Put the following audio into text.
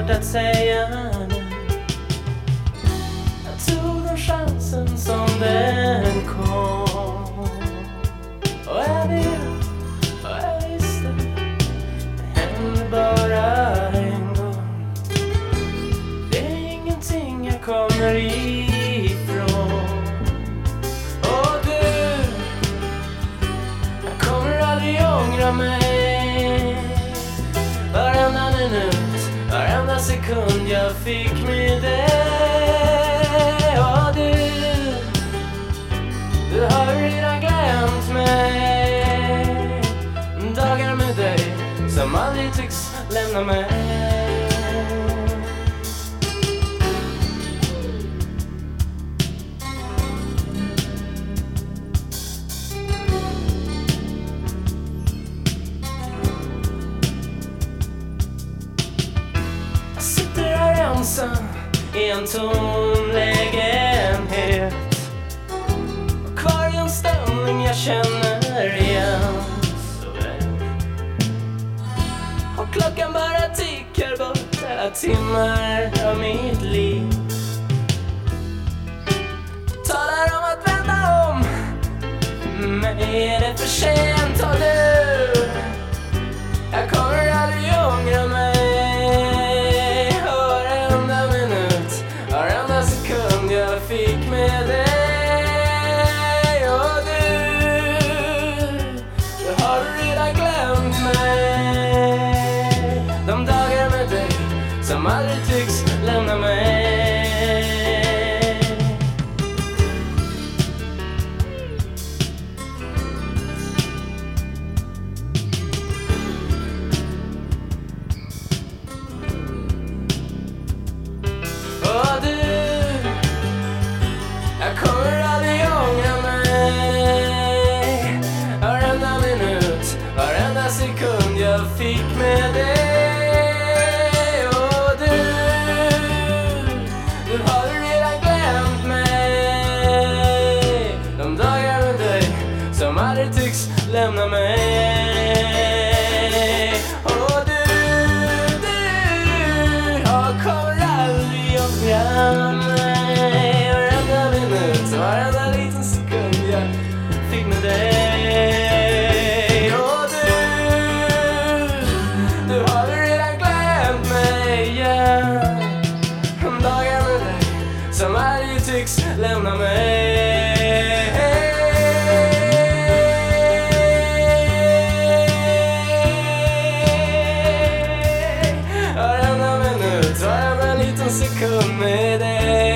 svårt att säga nu. Jag tog den chansen som den kom. Och jag vet, och jag visste, det hände bara en gång. Det är ingenting jag kommer ifrån. Och du, jag kommer aldrig ångra mig. Varenda minut, varenda sekund jag fick med dig. Och du har redan glömt mig. Dagar med dig som aldrig tycks lämna mig. I en tom lägenhet, kvar i en stämning jag känner igen så väl. Och klockan bara tickar bort alla timmar av mitt liv. Talar om att vända om, men är det för sent? Och du, jag kommer aldrig ångra mig. Jag fick med dig. Och du har redan glömt mig. De dagar med dig som aldrig tycks lämna mig. Och du, jag kommer aldrig ångra mig. Varenda minut, varenda sekund jag fick med dig. Och du har redan glömt mig. De dagar med dig som aldrig tycks lämna mig. Och du kommer aldrig ångra mig. Varenda liten sekund jag fick med dig. Och du har redan glömt mig, yeah. Dagar med dig som aldrig tycks lämna mig. Varenda minut, varenda liten sekund med dig.